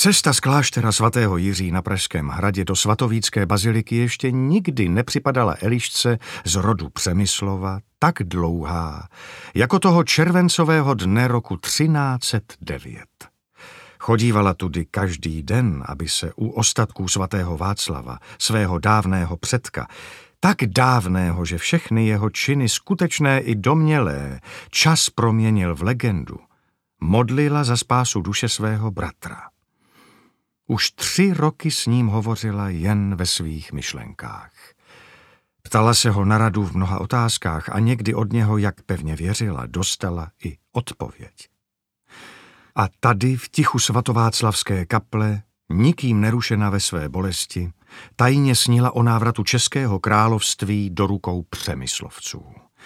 Cesta z kláštera svatého Jiří na Pražském hradě do svatovícké baziliky ještě nikdy nepřipadala Elišce z rodu Přemyslova tak dlouhá, jako toho červencového dne roku 1309. Chodívala tudy každý den, aby se u ostatků svatého Václava, svého dávného předka, tak dávného, že všechny jeho činy skutečné i domnělé čas proměnil v legendu, modlila za spásu duše svého bratra. Už 3 roky s ním hovořila jen ve svých myšlenkách. Ptala se ho na radu v mnoha otázkách a někdy od něho, jak pevně věřila, dostala i odpověď. A tady v tichu svatováclavské kaple, nikým nerušena ve své bolesti, tajně snila o návratu Českého království do rukou Přemyslovců.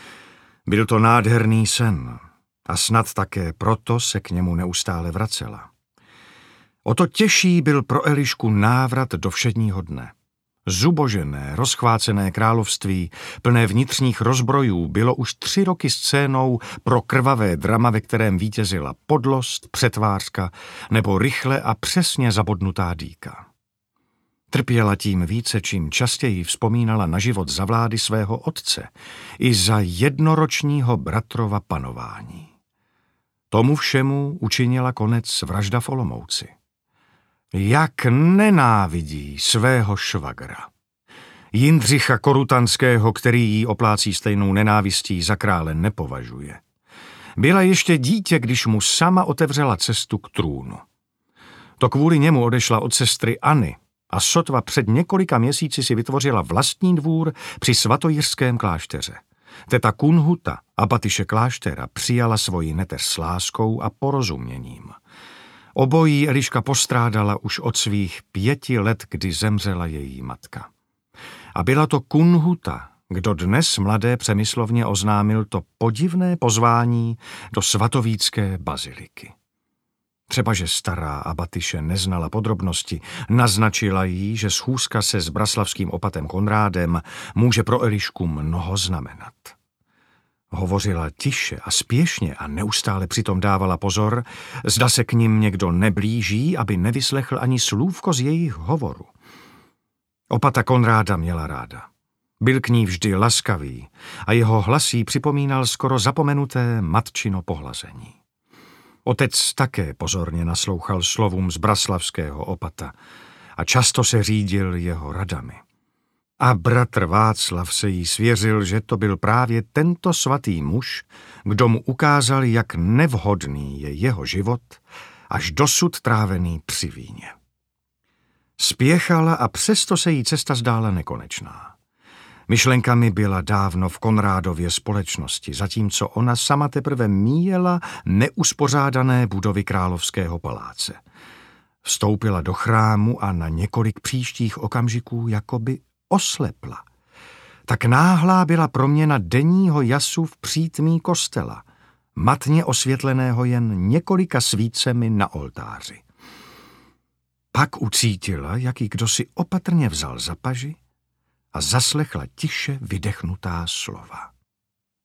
Byl to nádherný sen a snad také proto se k němu neustále vracela. O to těžší byl pro Elišku návrat do všedního dne. Zubožené, rozchvácené království, plné vnitřních rozbrojů, bylo už 3 roky scénou pro krvavé drama, ve kterém vítězila podlost, přetvářka nebo rychle a přesně zabodnutá dýka. Trpěla tím více, čím častěji vzpomínala na život za vlády svého otce i za jednoročního bratrova panování. Tomu všemu učinila konec vražda v Olomouci. Jak nenávidí svého švagra. Jindřicha Korutanského, který jí oplácí stejnou nenávistí, za krále nepovažuje. Byla ještě dítě, když mu sama otevřela cestu k trůnu. To kvůli němu odešla od sestry Anny a sotva před několika měsíci si vytvořila vlastní dvůr při svatojiřském klášteře. Teta Kunhuta, abatyše kláštera, přijala svoji neteř s láskou a porozuměním. Obojí Eliška postrádala už od svých 5 let, kdy zemřela její matka. A byla to Kunhuta, kdo dnes mladé Přemyslovně oznámil to podivné pozvání do svatovícké baziliky. Třebaže stará abatyše neznala podrobnosti, naznačila jí, že schůzka se s braslavským opatem Konrádem může pro Elišku mnoho znamenat. Hovořila tiše a spěšně a neustále přitom dávala pozor, zda se k nim někdo neblíží, aby nevyslechl ani slůvko z jejich hovoru. Opata Konráda měla ráda. Byl k ní vždy laskavý a jeho hlas jí připomínal skoro zapomenuté matčino pohlazení. Otec také pozorně naslouchal slovům z braslavského opata a často se řídil jeho radami. A bratr Václav se jí svěřil, že to byl právě tento svatý muž, kdo mu ukázal, jak nevhodný je jeho život, až dosud trávený při víně. Spěchala a přesto se jí cesta zdála nekonečná. Myšlenkami byla dávno v Konrádově společnosti, zatímco ona sama teprve míjela neuspořádané budovy královského paláce. Vstoupila do chrámu a na několik příštích okamžiků jakoby oslepla. Tak náhlá byla proměna denního jasu v přítmí kostela, matně osvětleného jen několika svícemi na oltáři. Pak ucítila, jak ji kdosi opatrně vzal za paži a zaslechla tiše vydechnutá slova.